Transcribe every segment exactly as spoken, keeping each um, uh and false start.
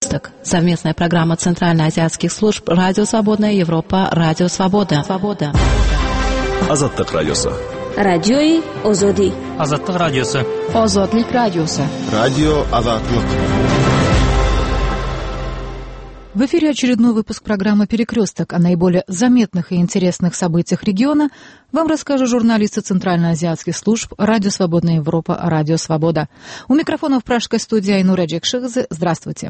«Перекресток» — совместная программа Центральноазиатских служб «Радио Свободная Европа», «Радио Свобода». Свобода. Азаттык радиосы. Радиои Озоди. Азаттык радиосы. Озодлик радиосы. Радио Азаттык. В эфире очередной выпуск программы «Перекресток». О наиболее заметных и интересных событиях региона вам расскажут журналисты Центральноазиатских служб «Радио Свободная Европа», «Радио Свобода». У микрофона в пражской студии Айнура Джекшигзе. Здравствуйте.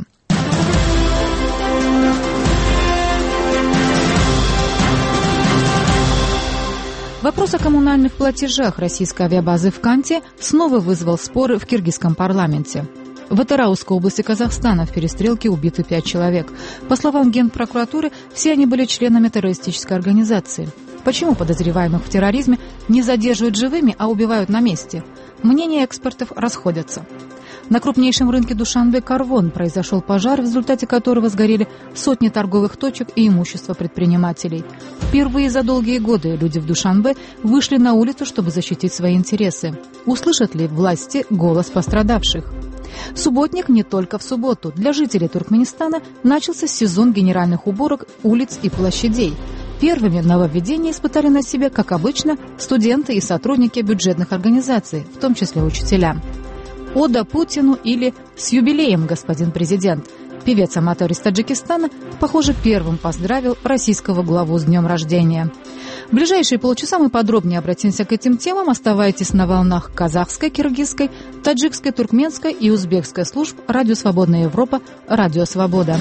Вопрос о коммунальных платежах российской авиабазы в Канте снова вызвал споры в киргизском парламенте. В Атыраускской области Казахстана в перестрелке убиты пять человек. По словам Генпрокуратуры, все они были членами террористической организации. Почему подозреваемых в терроризме не задерживают живыми, а убивают на месте? Мнения экспертов расходятся. На крупнейшем рынке Душанбе Карвон произошел пожар, в результате которого сгорели сотни торговых точек и имущество предпринимателей. Впервые за долгие годы люди в Душанбе вышли на улицу, чтобы защитить свои интересы. Услышат ли власти голос пострадавших? Субботник не только в субботу. Для жителей Туркменистана начался сезон генеральных уборок улиц и площадей. Первыми нововведения испытали на себе, как обычно, студенты и сотрудники бюджетных организаций, в том числе учителя. «Ода Путину» или «С юбилеем, господин президент». Певец-аматор из Таджикистана, похоже, первым поздравил российского главу с днем рождения. В ближайшие полчаса мы подробнее обратимся к этим темам. Оставайтесь на волнах казахской, киргизской, таджикской, туркменской и узбекской служб «Радио Свободная Европа», «Радио Свобода».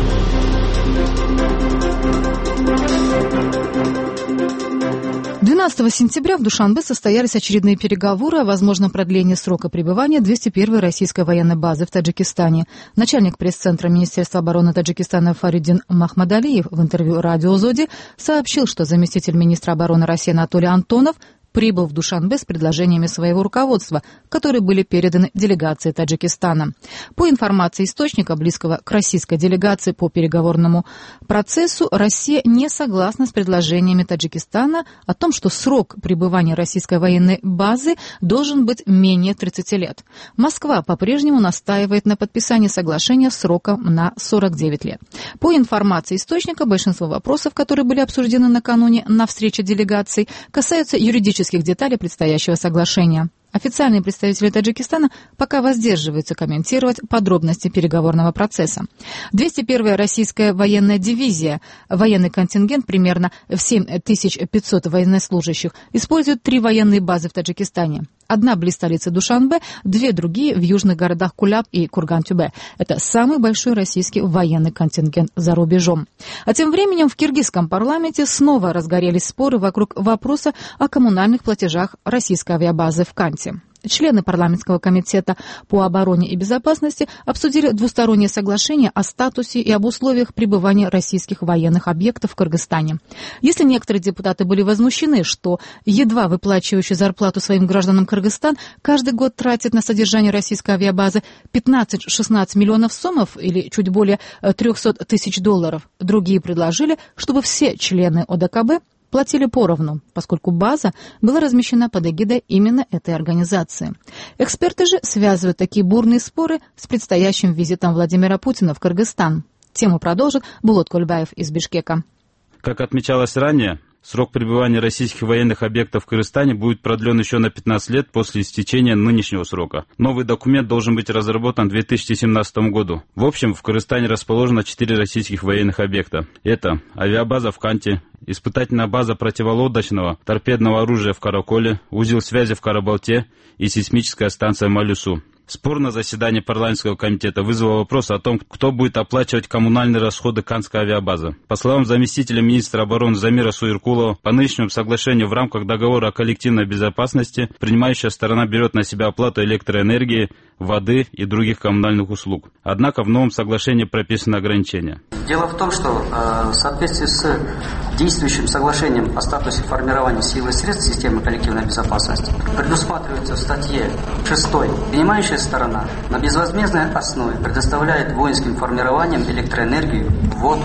двенадцатого сентября в Душанбе состоялись очередные переговоры о возможном продлении срока пребывания двести первой российской военной базы в Таджикистане. Начальник пресс-центра Министерства обороны Таджикистана Фариддин Махмадалиев в интервью радио Зоди сообщил, что заместитель министра обороны России Анатолий Антонов прибыл в Душанбе с предложениями своего руководства, которые были переданы делегации Таджикистана. По информации источника, близкого к российской делегации по переговорному процессу, Россия не согласна с предложениями Таджикистана о том, что срок пребывания российской военной базы должен быть менее тридцати лет. Москва по-прежнему настаивает на подписании соглашения сроком на сорок девять лет. По информации источника, большинство вопросов, которые были обсуждены накануне на встрече делегаций, касаются юридических деталей предстоящего соглашения. Официальные представители Таджикистана пока воздерживаются комментировать подробности переговорного процесса. двести первая российская военная дивизия, военный контингент примерно в семь тысяч пятьсот военнослужащих, использует три военные базы в Таджикистане. Одна близ столицы Душанбе, две другие в южных городах Куляб и Курган-Тюбе. Это самый большой российский военный контингент за рубежом. А тем временем в киргизском парламенте снова разгорелись споры вокруг вопроса о коммунальных платежах российской авиабазы в Канте. Члены парламентского комитета по обороне и безопасности обсудили двустороннее соглашение о статусе и об условиях пребывания российских военных объектов в Кыргызстане. Если некоторые депутаты были возмущены, что едва выплачивающий зарплату своим гражданам Кыргызстан каждый год тратит на содержание российской авиабазы пятнадцать-шестнадцать миллионов сомов или чуть более триста тысяч долларов, другие предложили, чтобы все члены ОДКБ платили поровну, поскольку база была размещена под эгидой именно этой организации. Эксперты же связывают такие бурные споры с предстоящим визитом Владимира Путина в Кыргызстан. Тему продолжит Булат Кульбаев из Бишкека. Как отмечалось ранее, срок пребывания российских военных объектов в Кыргызстане будет продлен еще на пятнадцать лет после истечения нынешнего срока. Новый документ должен быть разработан в две тысячи семнадцатом году. В общем, в Кыргызстане расположено четыре российских военных объекта. Это авиабаза в Канте, испытательная база противолодочного торпедного оружия в Караколе, узел связи в Карабалте и сейсмическая станция Малюсу. Спор на заседании парламентского комитета вызвал вопрос о том, кто будет оплачивать коммунальные расходы Канской авиабазы. По словам заместителя министра обороны Замира Суиркулова, по нынешнему соглашению в рамках договора о коллективной безопасности принимающая сторона берет на себя оплату электроэнергии, воды и других коммунальных услуг. Однако в новом соглашении прописаны ограничения. Дело в том, что э, в соответствии с действующим соглашением о статусе формирования сил и средств системы коллективной безопасности предусматривается в статье шестой. Принимающая сторона на безвозмездной основе предоставляет воинским формированиям электроэнергию, воду,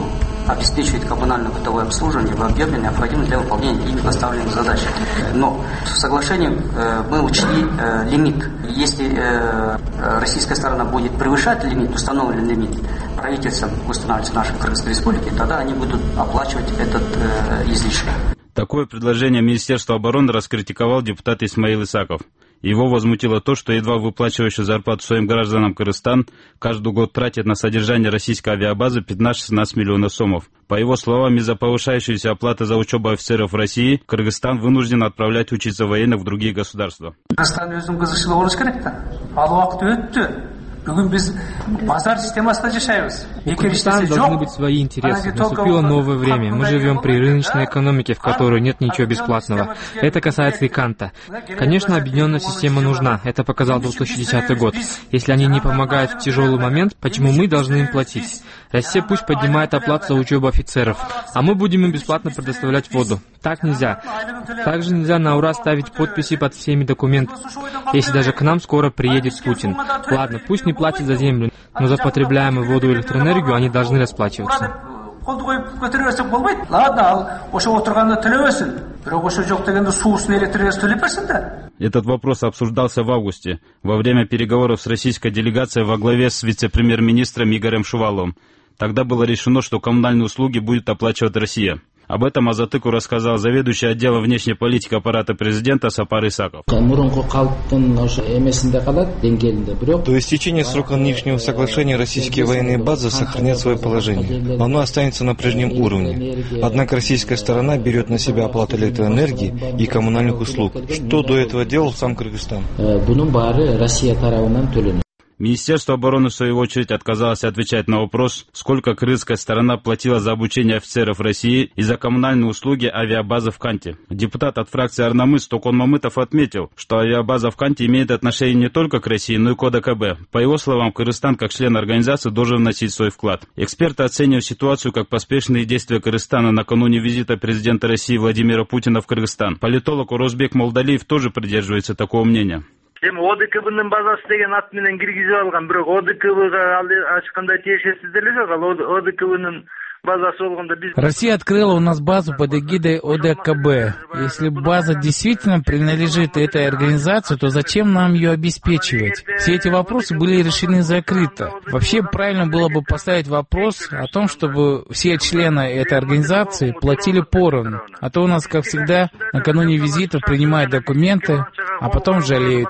обеспечивать коммунально-бытовое обслуживание в объеме, необходимом для выполнения ими поставленных задач. Но в соглашении э, мы учли э, лимит. Если э, российская сторона будет превышать лимит, установленный лимит правительством, устанавливается нашей Кыргызской республики, тогда они будут оплачивать этот э, излишек. Такое предложение Министерства обороны раскритиковал депутат Исмаил Исаков. Его возмутило то, что едва выплачивающий зарплату своим гражданам Кыргызстан каждый год тратит на содержание российской авиабазы пятнадцать-шестнадцать миллионов сомов. По его словам, из-за повышающейся оплаты за учебу офицеров в России, Кыргызстан вынужден отправлять учиться военных в другие государства. У Кыргызстана должны быть свои интересы. Наступило новое время. Мы живем при рыночной экономике, в которой нет ничего бесплатного. Это касается и Канта. Конечно, объединенная система нужна. Это показал две тысячи десятый год. Если они не помогают в тяжелый момент, почему мы должны им платить? Россия пусть поднимает оплату за учебу офицеров, а мы будем им бесплатно предоставлять воду. Так нельзя. Также нельзя на ура ставить подписи под всеми документами, если даже к нам скоро приедет Путин. Ладно, пусть не платят за землю, но за потребляемую воду и электроэнергию они должны расплачиваться. Этот вопрос обсуждался в августе, во время переговоров с российской делегацией во главе с вице-премьер-министром Игорем Шуваловым. Тогда было решено, что коммунальные услуги будет оплачивать Россия. Об этом Азатыку рассказал заведующий отделом внешней политики аппарата президента Сапар Исаков. До истечения срока нынешнего соглашения российские военные базы сохранят свое положение. Оно останется на прежнем уровне. Однако российская сторона берет на себя оплату электроэнергии и коммунальных услуг. Что до этого делал сам Кыргызстан? Министерство обороны, в свою очередь, отказалось отвечать на вопрос, сколько кыргызская сторона платила за обучение офицеров России и за коммунальные услуги авиабазы в Канте. Депутат от фракции Арнамыс Токон Мамытов отметил, что авиабаза в Канте имеет отношение не только к России, но и к ОДКБ. По его словам, Кыргызстан, как член организации, должен вносить свой вклад. Эксперты оценивают ситуацию как поспешные действия Кыргызстана накануне визита президента России Владимира Путина в Кыргызстан. Политолог Орозбек Молдалиев тоже придерживается такого мнения. Эми ОДКБнын базасы деген ат менен киргизип алган, бирок ОДКБга ачканда тиешеси деле жок. Ал ОДКБнын базасы болгондо биз... Россия открыла у нас базу под эгидой ОДКБ. Если база действительно принадлежит этой организации, то зачем нам ее обеспечивать? Все эти вопросы были решены закрыто. Вообще правильно было бы поставить вопрос о том, чтобы все члены этой организации платили поровну. А то у нас, как всегда, накануне визитов принимают документы, а потом жалеют.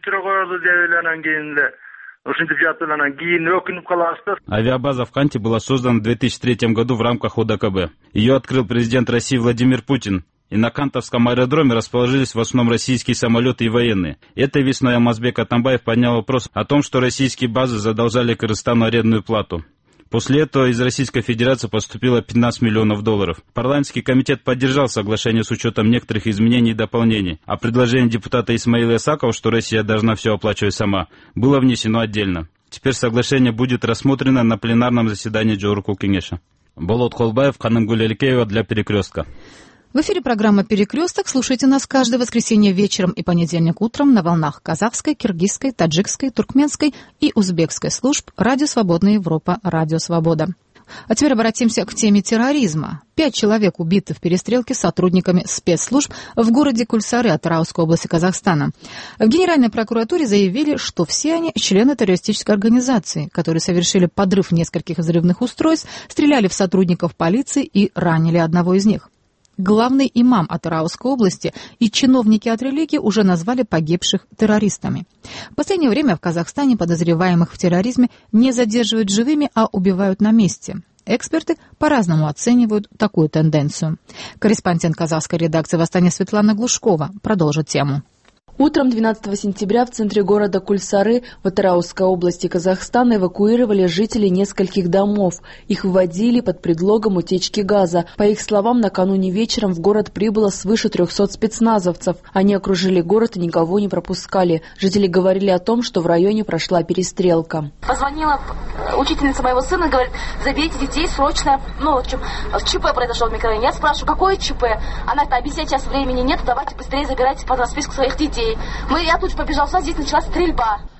Авиабаза в Канте была создана в две тысячи третьем году в рамках ОДКБ. Ее открыл президент России Владимир Путин. И на Кантовском аэродроме расположились в основном российские самолеты и военные. Этой весной Алмазбек Атамбаев поднял вопрос о том, что российские базы задолжали Кыргызстану арендную плату. После этого из Российской Федерации поступило пятнадцать миллионов долларов. Парламентский комитет поддержал соглашение с учетом некоторых изменений и дополнений, а предложение депутата Исмаила Исакова, что Россия должна все оплачивать сама, было внесено отдельно. Теперь соглашение будет рассмотрено на пленарном заседании Джоурку Кеңеша. Болот Холбаев, Канымгуль Элькеева для «Перекрестка». В эфире программа «Перекресток». Слушайте нас каждое воскресенье вечером и понедельник утром на волнах казахской, киргизской, таджикской, туркменской и узбекской служб «Радио Свободная Европа», «Радио Свобода». А теперь обратимся к теме терроризма. Пять человек убиты в перестрелке с сотрудниками спецслужб в городе Кульсары Атырауской области Казахстана. В Генеральной прокуратуре заявили, что все они члены террористической организации, которые совершили подрыв нескольких взрывных устройств, стреляли в сотрудников полиции и ранили одного из них. Главный имам Атырауской области и чиновники от религии уже назвали погибших террористами. В последнее время в Казахстане подозреваемых в терроризме не задерживают живыми, а убивают на месте. Эксперты по-разному оценивают такую тенденцию. Корреспондент казахской редакции «Восстания» Светлана Глушкова продолжит тему. Утром двенадцатого сентября в центре города Кульсары в Атырауской области Казахстана эвакуировали жителей нескольких домов. Их выводили под предлогом утечки газа. По их словам, накануне вечером в город прибыло свыше трехсот спецназовцев. Они окружили город и никого не пропускали. Жители говорили о том, что в районе прошла перестрелка. Позвонила учительница моего сына, говорит, заберите детей срочно. Ну, в общем, ЧП произошел в микрорайоне. Я спрашиваю, какое ЧП? Она говорит, объяснять сейчас времени нет, давайте быстрее забирайте под расписку своих детей. Мы, я тут же побежал, здесь началась стрельба.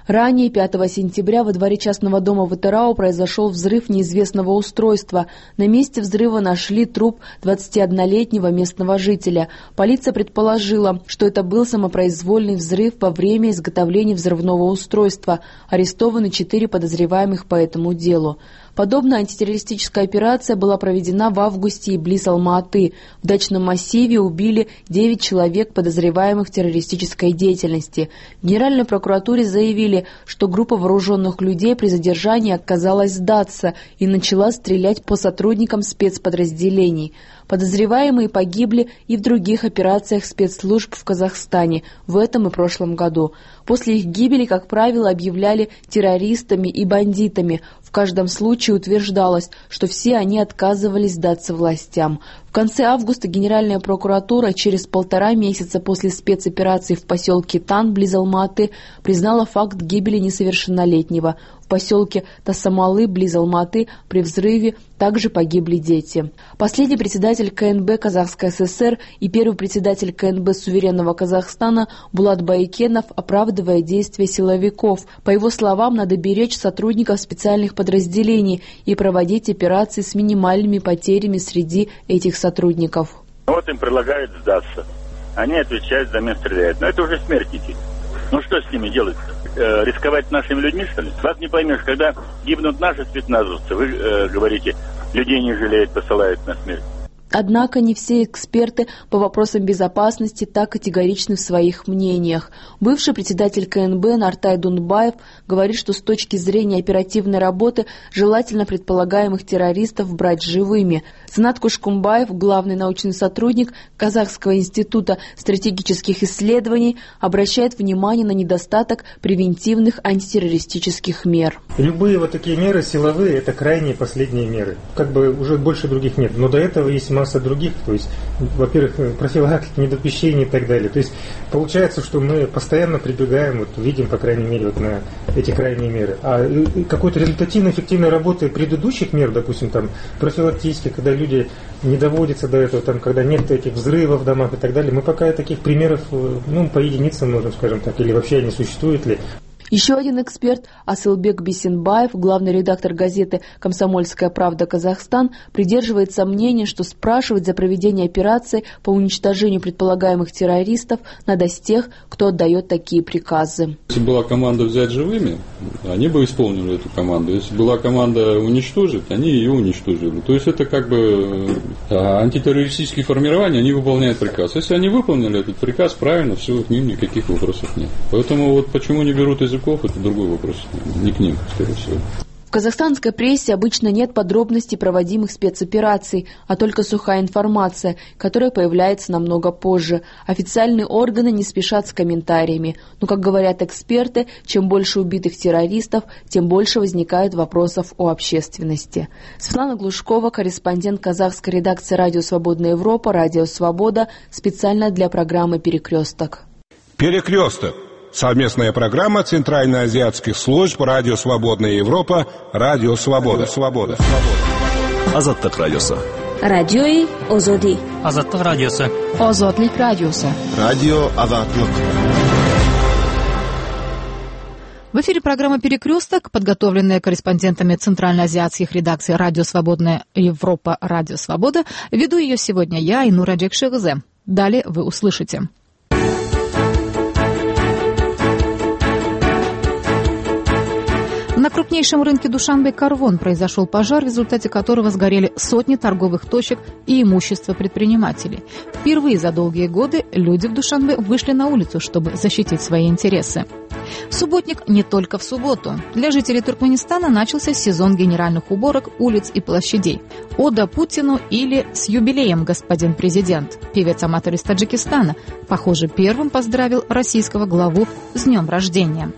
Ранее, пятого сентября, во дворе частного дома в Атырау произошел взрыв неизвестного устройства. На месте взрыва нашли труп двадцатиоднолетнего местного жителя. Полиция предположила, что это был самопроизвольный взрыв во время изготовления взрывного устройства. Арестованы четыре подозреваемых по этому делу. Подобная антитеррористическая операция была проведена в августе и близ Алма-Аты. В дачном массиве убили девять человек, подозреваемых в террористической деятельности. В Генеральной прокуратуре заявили, что группа вооруженных людей при задержании отказалась сдаться и начала стрелять по сотрудникам спецподразделений. Подозреваемые погибли и в других операциях спецслужб в Казахстане в этом и прошлом году. После их гибели, как правило, объявляли террористами и бандитами. В каждом случае утверждалось, что все они отказывались сдаться властям. В конце августа Генеральная прокуратура через полтора месяца после спецоперации в поселке Тан, близ Алма-Аты, признала факт гибели несовершеннолетнего. В поселке Тасамалы, близ Алма-Аты, при взрыве также погибли дети. Последний председатель ка эн бэ Казахской СС Р и первый председатель ка эн бэ суверенного Казахстана Булат Байкенов, оправдывая действия силовиков. По его словам, надо беречь сотрудников специальных подразделений и проводить операции с минимальными потерями среди этих сотрудников. Вот им предлагают сдаться. Они отвечают, взамен стреляют. Но это уже смертники. Ну что с ними делать? Э, рисковать нашими людьми, что ли? Вас не поймешь, когда гибнут наши спецназовцы, вы э, говорите, людей не жалеют, посылают на смерть. Однако не все эксперты по вопросам безопасности так категоричны в своих мнениях. Бывший председатель ка эн бэ Нартай Дунбаев говорит, что с точки зрения оперативной работы желательно предполагаемых террористов брать живыми. Санат Кушкумбаев, главный научный сотрудник Казахского института стратегических исследований, обращает внимание на недостаток превентивных антитеррористических мер. Любые вот такие меры силовые – это крайние последние меры. Как бы уже больше других нет. Но до этого есть масса других, то есть, во-первых, профилактика, недопущения и так далее. То есть, получается, что мы постоянно прибегаем, вот видим, по крайней мере, вот на эти крайние меры. А какой-то результативной, эффективной работы предыдущих мер, допустим, там, профилактических, когда люди не доводятся до этого, там, когда нет этих взрывов в домах и так далее, мы пока таких примеров, ну, по единицам можем, скажем так, или вообще не существует ли. Еще один эксперт, Асылбек Бисенбаев, главный редактор газеты «Комсомольская правда. Казахстан», придерживается мнения, что спрашивать за проведение операции по уничтожению предполагаемых террористов надо с тех, кто отдает такие приказы. Если была команда взять живыми, они бы исполнили эту команду. Если была команда уничтожить, они ее уничтожили. То есть это как бы антитеррористические формирования, они выполняют приказ. Если они выполнили этот приказ, правильно, все, к ним никаких вопросов нет. Поэтому вот почему не берут из это другой вопрос, не к ним, скорее всего. В казахстанской прессе обычно нет подробностей проводимых спецопераций, а только сухая информация, которая появляется намного позже. Официальные органы не спешат с комментариями. Но, как говорят эксперты, чем больше убитых террористов, тем больше возникает вопросов у общественности. Светлана Глушкова, корреспондент казахской редакции «Радио Свободная Европа», «Радио Свобода», специально для программы «Перекресток». «Перекресток». Совместная программа Центральноазиатских служб «Радио Свободная Европа», «Радио Свобода». Свобода. Азаттык радиосы. Радиои Озоди. Азаттык радиосы. Озодлик радиосы. Радио Азаттык. В эфире программа «Перекресток», подготовленная корреспондентами центральноазиатских редакций «Радио Свободная Европа», «Радио Свобода». Веду ее сегодня я, Айнура Джекшигзе. Далее вы услышите. На крупнейшем рынке Душанбе Карвон произошел пожар, в результате которого сгорели сотни торговых точек и имущество предпринимателей. Впервые за долгие годы люди в Душанбе вышли на улицу, чтобы защитить свои интересы. Субботник не только в субботу. Для жителей Туркменистана начался сезон генеральных уборок улиц и площадей. Ода Путину или «С юбилеем, господин президент». Певец-аматор из Таджикистана, похоже, первым поздравил российского главу с днем рождения.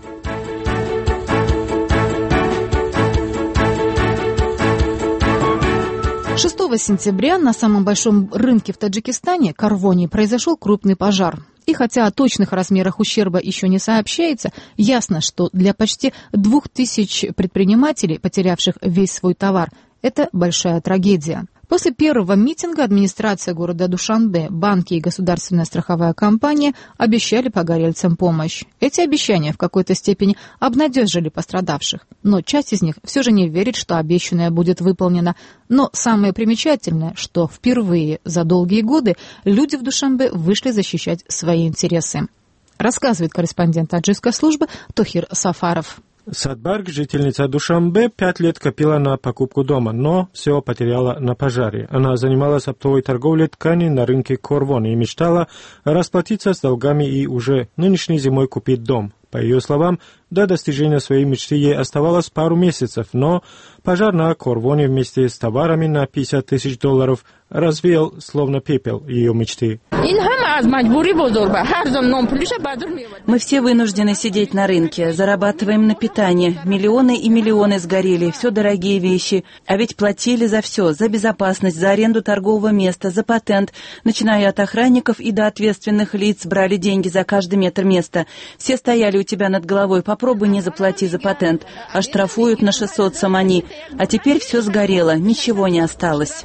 шестого сентября на самом большом рынке в Таджикистане, Карвоне, произошел крупный пожар. И хотя о точных размерах ущерба еще не сообщается, ясно, что для почти двух тысяч предпринимателей, потерявших весь свой товар, это большая трагедия. После первого митинга администрация города Душанбе, банки и государственная страховая компания обещали погорельцам помощь. Эти обещания в какой-то степени обнадежили пострадавших, но часть из них все же не верит, что обещанное будет выполнено. Но самое примечательное, что впервые за долгие годы люди в Душанбе вышли защищать свои интересы. Рассказывает корреспондент таджикской службы Тохир Сафаров. Садбарг, жительница Душанбе, пять лет копила на покупку дома, но все потеряла на пожаре. Она занималась оптовой торговлей тканей на рынке Корвон и мечтала расплатиться с долгами и уже нынешней зимой купить дом. По ее словам, до достижения своей мечты ей оставалось пару месяцев, но пожар на Корвоне вместе с товарами на пятьдесят тысяч долларов развеял словно пепел ее мечты. Мы все вынуждены сидеть на рынке, зарабатываем на питание. Миллионы и миллионы сгорели, все дорогие вещи. А ведь платили за все, за безопасность, за аренду торгового места, за патент. Начиная от охранников и до ответственных лиц, брали деньги за каждый метр места. Все стояли у тебя над головой, попробуй не заплати за патент. Оштрафуют на шестьсот самани. А теперь все сгорело, ничего не осталось.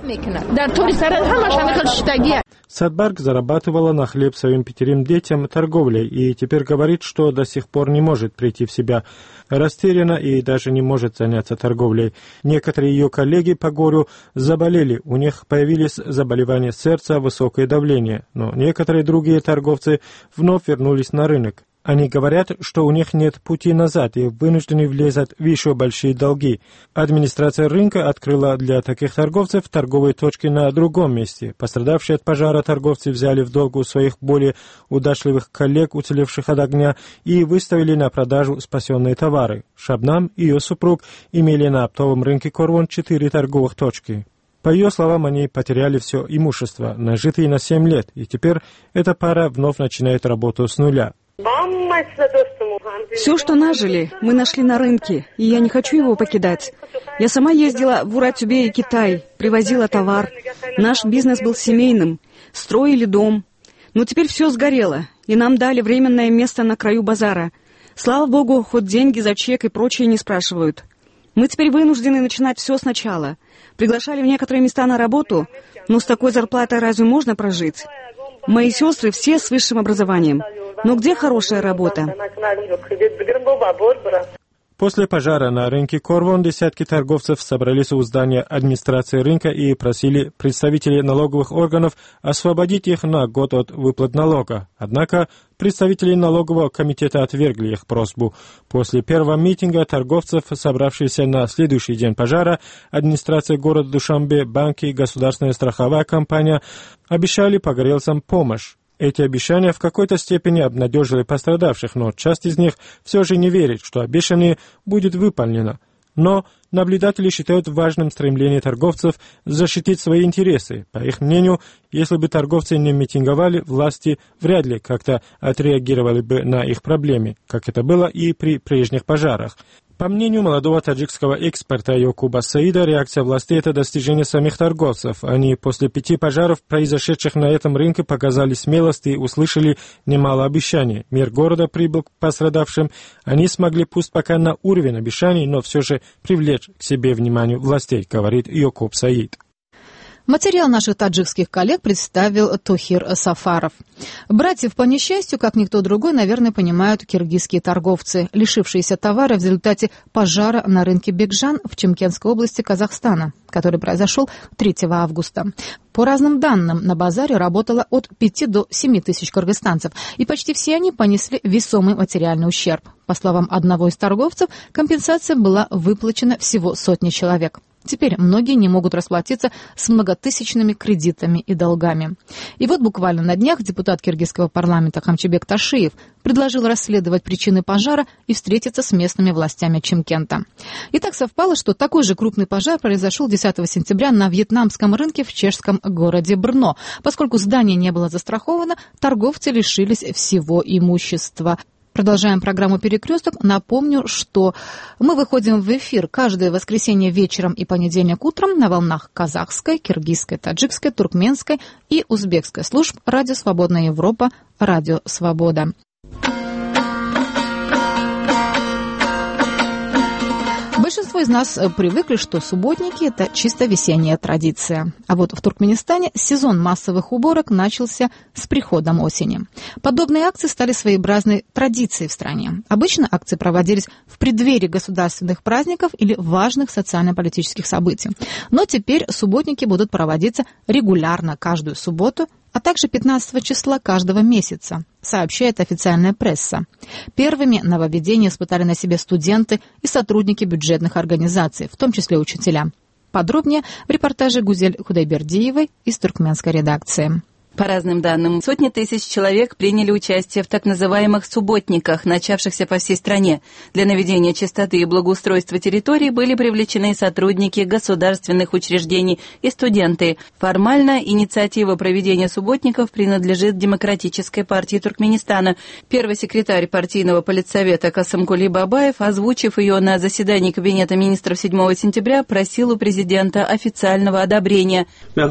Садбарг зарабатывала на хлеб своим пятерым детям торговлей и теперь говорит, что до сих пор не может прийти в себя. Растеряна и даже не может заняться торговлей. Некоторые ее коллеги по горю заболели, у них появились заболевания сердца, высокое давление, но некоторые другие торговцы вновь вернулись на рынок. Они говорят, что у них нет пути назад и вынуждены влезать в еще большие долги. Администрация рынка открыла для таких торговцев торговые точки на другом месте. Пострадавшие от пожара торговцы взяли в долг у своих более удачливых коллег, уцелевших от огня, и выставили на продажу спасенные товары. Шабнам и ее супруг имели на оптовом рынке Корвон четыре торговых точки. По ее словам, они потеряли все имущество, нажитые на семь лет, и теперь эта пара вновь начинает работу с нуля. Все, что нажили, мы нашли на рынке, и я не хочу его покидать. Я сама ездила в Уратюбе и Китай, привозила товар. Наш бизнес был семейным, строили дом. Но теперь все сгорело, и нам дали временное место на краю базара. Слава богу, хоть деньги за чек и прочее не спрашивают. Мы теперь вынуждены начинать все сначала. Приглашали в некоторые места на работу, но с такой зарплатой разве можно прожить? Мои сестры все с высшим образованием. Но где хорошая работа? После пожара на рынке Корвон десятки торговцев собрались у здания администрации рынка и просили представителей налоговых органов освободить их на год от выплат налога. Однако представители налогового комитета отвергли их просьбу. После первого митинга торговцев, собравшихся на следующий день пожара, администрация города Душанбе, банки и государственная страховая компания обещали погорельцам помощь. Эти обещания в какой-то степени обнадежили пострадавших, но часть из них все же не верит, что обещанное будет выполнено. Но наблюдатели считают важным стремление торговцев защитить свои интересы. По их мнению, если бы торговцы не митинговали, власти вряд ли как-то отреагировали бы на их проблемы, как это было и при прежних пожарах. По мнению молодого таджикского эксперта Йокуба Саида, реакция властей – это достижение самих торговцев. Они после пяти пожаров, произошедших на этом рынке, показали смелость и услышали немало обещаний. Мэр города прибыл к пострадавшим. Они смогли, пусть пока на уровень обещаний, но все же привлечь к себе внимание властей, говорит Йокуб Саид. Материал наших таджикских коллег представил Тохир Сафаров. Братьев по несчастью, как никто другой, наверное, понимают киргизские торговцы, лишившиеся товара в результате пожара на рынке Бекжан в Чимкентской области Казахстана, который произошел третьего августа. По разным данным, на базаре работало от пяти до семи тысяч кыргызстанцев, и почти все они понесли весомый материальный ущерб. По словам одного из торговцев, компенсация была выплачена всего сотне человек. Теперь многие не могут расплатиться с многотысячными кредитами и долгами. И вот буквально на днях депутат киргизского парламента Хамчебек Ташиев предложил расследовать причины пожара и встретиться с местными властями Чимкента. И так совпало, что такой же крупный пожар произошел десятого сентября на вьетнамском рынке в чешском городе Брно. Поскольку здание не было застраховано, торговцы лишились всего имущества. Продолжаем программу «Перекресток». Напомню, что мы выходим в эфир каждое воскресенье вечером и понедельник утром на волнах казахской, киргизской, таджикской, туркменской и узбекской служб «Радио Свободная Европа», «Радио В Большинство из нас привыкли, что субботники – это чисто весенняя традиция. А вот в Туркменистане сезон массовых уборок начался с приходом осени. Подобные акции стали своеобразной традицией в стране. Обычно акции проводились в преддверии государственных праздников или важных социально-политических событий. Но теперь субботники будут проводиться регулярно каждую субботу, а также пятнадцатого числа каждого месяца, сообщает официальная пресса. Первыми нововведения испытали на себе студенты и сотрудники бюджетных организаций, в том числе учителя. Подробнее в репортаже Гузель Худайбердиевой из туркменской редакции. По разным данным, сотни тысяч человек приняли участие в так называемых субботниках, начавшихся по всей стране. Для наведения чистоты и благоустройства территорий были привлечены сотрудники государственных учреждений и студенты. Формально инициатива проведения субботников принадлежит Демократической партии Туркменистана. Первый секретарь партийного политсовета Касымкули Бабаев, озвучив ее на заседании Кабинета министров седьмого сентября, просил у президента официального одобрения.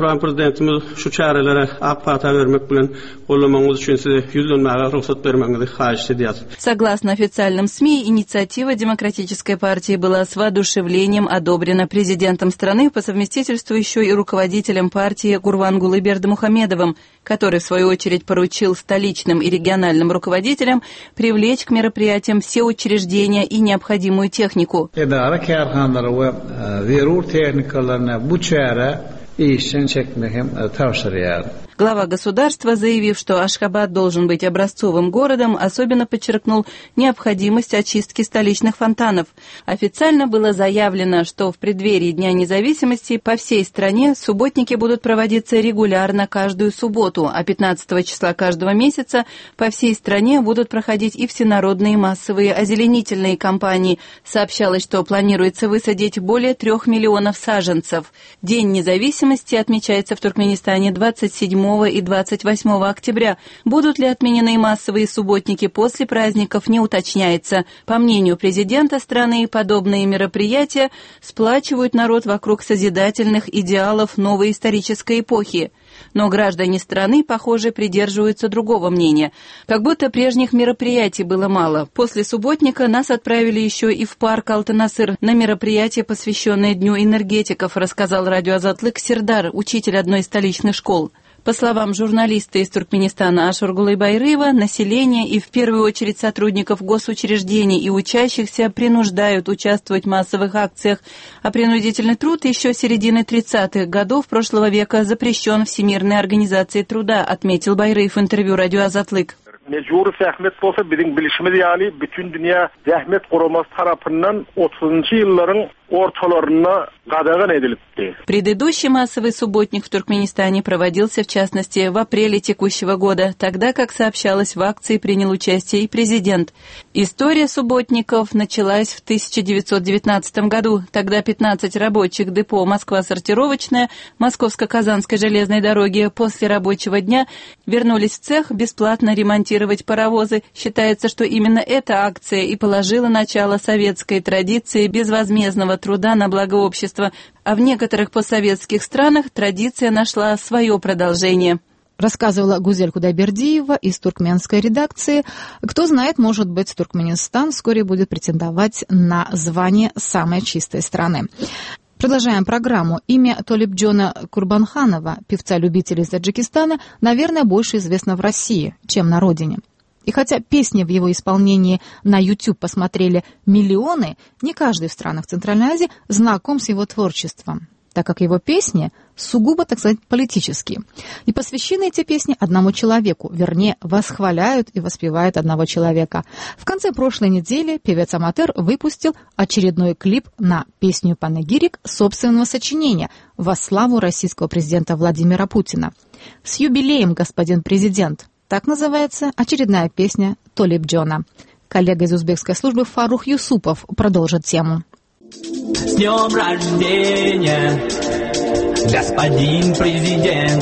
Согласно официальным СМИ, инициатива Демократической партии была с воодушевлением одобрена президентом страны, по совместительству еще и руководителем партии Гурвангулы Бердымухамедовым, который, в свою очередь, поручил столичным и региональным руководителям привлечь к мероприятиям все учреждения и необходимую технику. Глава государства, заявив, что Ашхабад должен быть образцовым городом, особенно подчеркнул необходимость очистки столичных фонтанов. Официально было заявлено, что в преддверии Дня независимости по всей стране субботники будут проводиться регулярно каждую субботу, а пятнадцатого числа каждого месяца по всей стране будут проходить и всенародные массовые озеленительные кампании. Сообщалось, что планируется высадить более трех миллионов саженцев. День независимости отмечается в Туркменистане двадцать седьмого и двадцать восьмого октября. Будут ли отменены массовые субботники после праздников, не уточняется. По мнению президента страны, подобные мероприятия сплачивают народ вокруг созидательных идеалов новой исторической эпохи. Но граждане страны, похоже, придерживаются другого мнения. Как будто прежних мероприятий было мало. После субботника нас отправили еще и в парк Алтынасыр на мероприятие, посвященное Дню энергетиков, рассказал радио Азатлык Сердар, учитель одной из столичных школ. По словам журналиста из Туркменистана Ашургулы Байрыева, население и в первую очередь сотрудников госучреждений и учащихся принуждают участвовать в массовых акциях, а принудительный труд еще с середины тридцатых годов прошлого века запрещен Всемирной организацией труда, отметил Байрыев в интервью радио Азатлык. Mecburi zahmet bolsa bizim bilişimiz yani bütün dünya zahmet koruması tarafından otuzuncu yılların ortalarına qadağan edilibdi. Предыдущий массовый субботник в Туркменистане проводился, в частности, в апреле текущего года, тогда, как сообщалось, в акции принял участие и президент. История субботников началась в тысяча девятьсот девятнадцатом году. Тогда пятнадцать рабочих депо «Москва-сортировочная» Московско-Казанской железной дороги после рабочего дня вернулись в цех бесплатно ремонтировать паровозы. Считается, что именно эта акция и положила начало советской традиции безвозмездного труда на благо общества, а в некоторых постсоветских странах традиция нашла свое продолжение. Рассказывала Гузель Худайбердиева из туркменской редакции. Кто знает, может быть, Туркменистан вскоре будет претендовать на звание самой чистой страны. Продолжаем программу. Имя Толибджона Курбанханова, певца-любителя из Таджикистана, наверное, больше известно в России, чем на родине. И хотя песни в его исполнении на YouTube посмотрели миллионы, не каждый в странах Центральной Азии знаком с его творчеством, так как его песни сугубо, так сказать, политические. И посвящены эти песни одному человеку, вернее, восхваляют и воспевают одного человека. В конце прошлой недели певец-аматор выпустил очередной клип на песню «Панегирик» собственного сочинения во славу российского президента Владимира Путина. «С юбилеем, господин президент!» Так называется очередная песня Толибджона. Коллега из узбекской службы Фарух Юсупов продолжит тему. С днем рождения, господин президент!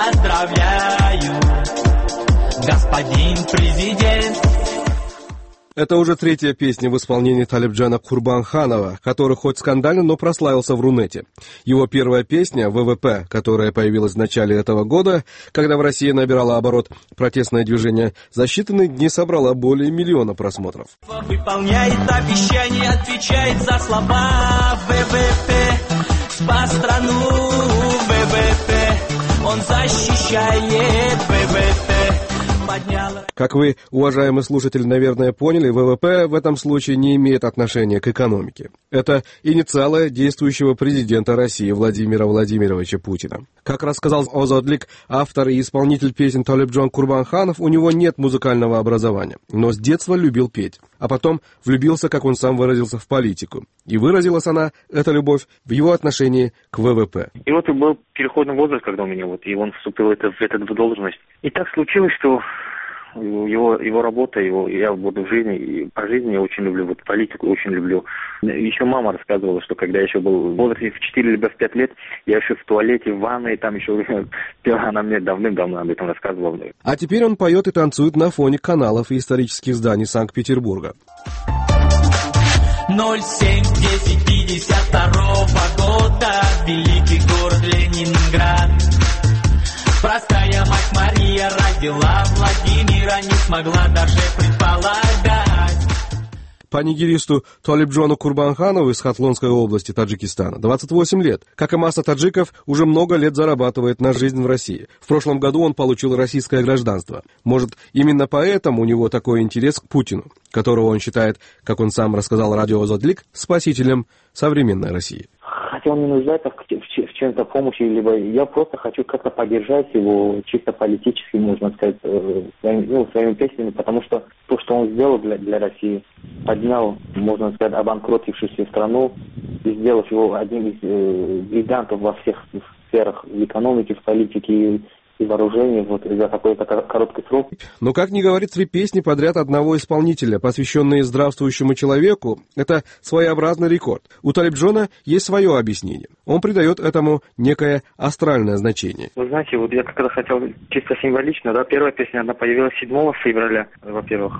Поздравляю, господин президент! Это уже третья песня в исполнении Талибджана Курбанханова, который хоть скандально, но прославился в Рунете. Его первая песня «ВВП», которая появилась в начале этого года, когда в России набирало оборот протестное движение, за считанные дни собрала более миллиона просмотров. Выполняет обещания, отвечает за слова. ВВП, спас страну. ВВП, он защищает. ВВП. Как вы, уважаемый слушатель, наверное, поняли, ВВП в этом случае не имеет отношения к экономике. Это инициалы действующего президента России Владимира Владимировича Путина. Как рассказал Озодлик, автор и исполнитель песен Талибджан Курбанханов, у него нет музыкального образования, но с детства любил петь. А потом влюбился, как он сам выразился, в политику. И выразилась она, эта любовь, в его отношении к ВВП. И вот был переходный возраст, когда у меня вот, и он вступил это, в эту должность. И так случилось, что его, его работа, его, я буду в жизни, и по жизни я очень люблю, вот политику очень люблю. Еще мама рассказывала, что когда я еще был в возрасте в четыре либо в пять лет, я еще в туалете, в ванной, там еще пела, она мне давным-давно об этом рассказывала. А теперь он поет и танцует на фоне каналов и исторических зданий Санкт-Петербурга. ноль семь десять пятьдесят второго года, великий город Ленинград. Простая мать Мария родила Владимира, не смогла даже предполагать. Панигеристу Талибджану Курбанханову из Хатлонской области Таджикистана двадцать восемь лет. Как и масса таджиков, уже много лет зарабатывает на жизнь в России. В прошлом году он получил российское гражданство. Может, именно поэтому у него такой интерес к Путину, которого он считает, как он сам рассказал радио Озодлик, спасителем современной России. Хотя он не нуждается в, в, в чем-то помощи, либо я просто хочу как-то поддержать его чисто политически, можно сказать, э, своими, ну, своими песнями, потому что то, что он сделал для, для России, поднял, можно сказать, обанкротившуюся страну и сделав его одним из э, гигантов во всех сферах, в экономике, в политике и вооружение вот за такой-то короткий срок. Но как ни говорит, три песни подряд одного исполнителя, посвященные здравствующему человеку, это своеобразный рекорд. У Талибджана есть свое объяснение. Он придает этому некое астральное значение. Вы знаете, вот я как раз хотел чисто символично, да, первая песня, она появилась седьмого февраля, во-первых,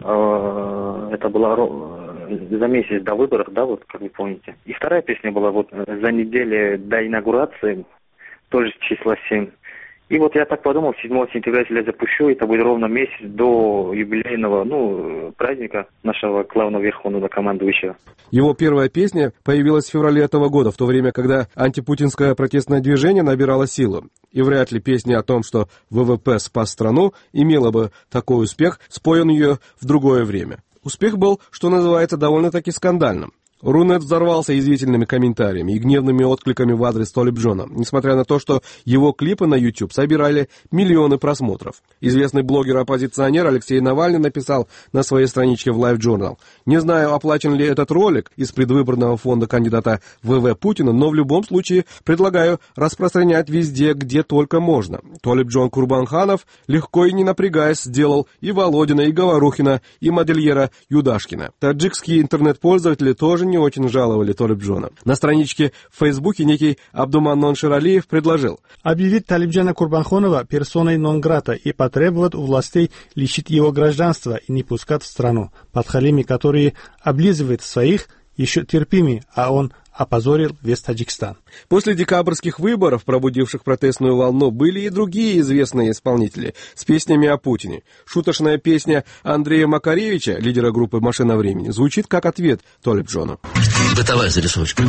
это была за месяц до выборов, да, вот, как вы помните. И вторая песня была вот за неделю до инаугурации, тоже числа семь. И вот я так подумал, седьмого сентября я запущу, это будет ровно месяц до юбилейного, ну, праздника нашего главного верховного командующего. Его первая песня появилась в феврале этого года, в то время, когда антипутинское протестное движение набирало силу. И вряд ли песня о том, что ВВП спас страну, имела бы такой успех, спой он ее в другое время. Успех был, что называется, довольно-таки скандальным. Рунет взорвался язвительными комментариями и гневными откликами в адрес Талибджана, несмотря на то, что его клипы на YouTube собирали миллионы просмотров. Известный блогер-оппозиционер Алексей Навальный написал на своей страничке в Live Journal: «Не знаю, оплачен ли этот ролик из предвыборного фонда кандидата ВВ Путина, но в любом случае предлагаю распространять везде, где только можно. Талибджан Курбанханов легко и не напрягаясь сделал и Володина, и Говорухина, и модельера Юдашкина». Таджикские интернет-пользователи тоже не очень жаловали Талибджана. На страничке в Фейсбуке некий Абдуманнон Ширалиев предложил объявить Талибджана Курбанханова персоной нон-грата и потребовать у властей лишить его гражданства и не пускать в страну. Подхалими, которые облизывают своих, еще терпимее, а он опозорил весь Таджикистан. После декабрьских выборов, пробудивших протестную волну, были и другие известные исполнители с песнями о Путине. Шуточная песня Андрея Макаревича, лидера группы «Машина времени», звучит как ответ Талибджану. Бытовая зарисовочка.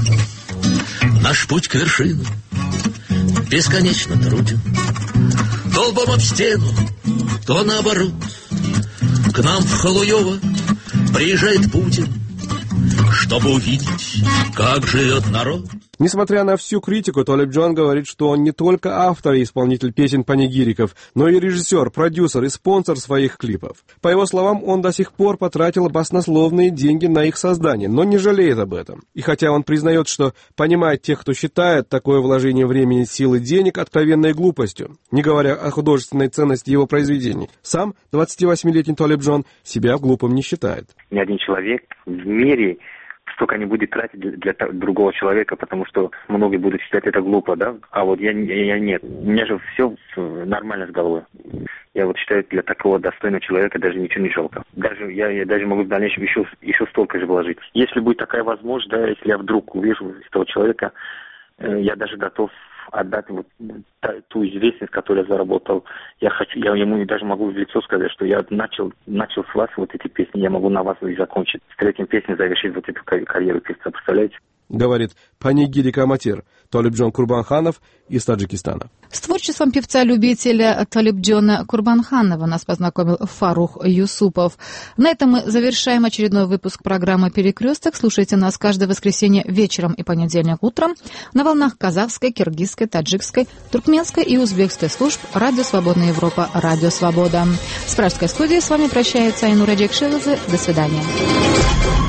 Наш путь к вершине бесконечно труден. То лбом об стену, то наоборот. К нам в Халуево приезжает Путин, чтобы увидеть, как живет народ. Несмотря на всю критику, Талибджан говорит, что он не только автор и исполнитель песен панигириков, но и режиссер, продюсер и спонсор своих клипов. По его словам, он до сих пор потратил баснословные деньги на их создание, но не жалеет об этом. И хотя он признает, что понимает тех, кто считает такое вложение времени, сил и денег откровенной глупостью, не говоря о художественной ценности его произведений, сам двадцативосьмилетний Талибджан себя глупым не считает. Ни один человек в мире столько не будет тратить для, для другого человека, потому что многие будут считать это глупо, да? А вот я, я нет. У меня же все нормально с головой. Я вот считаю, для такого достойного человека даже ничего не жалко. Даже я, я даже могу в дальнейшем еще, еще столько же вложить. Если будет такая возможность, да, если я вдруг увижу этого человека, э, я даже готов отдать вот ту известность, которую я заработал. Я хочу, я ему даже могу в лицо сказать, что я начал, начал с вас вот эти песни, я могу на вас и закончить. С третьей песней завершить вот эту карьеру певца, представляете? Говорит Панигири Каматир, Толибджон Курбанханов из Таджикистана. С творчеством певца-любителя Толибджона Курбанханова нас познакомил Фарух Юсупов. На этом мы завершаем очередной выпуск программы «Перекресток». Слушайте нас каждое воскресенье вечером и понедельник утром на волнах казахской, киргизской, таджикской, туркменской и узбекской служб «Радио Свободная Европа», «Радио Свобода». С пражской студии с вами прощается Айнура Джекшилазы. До свидания.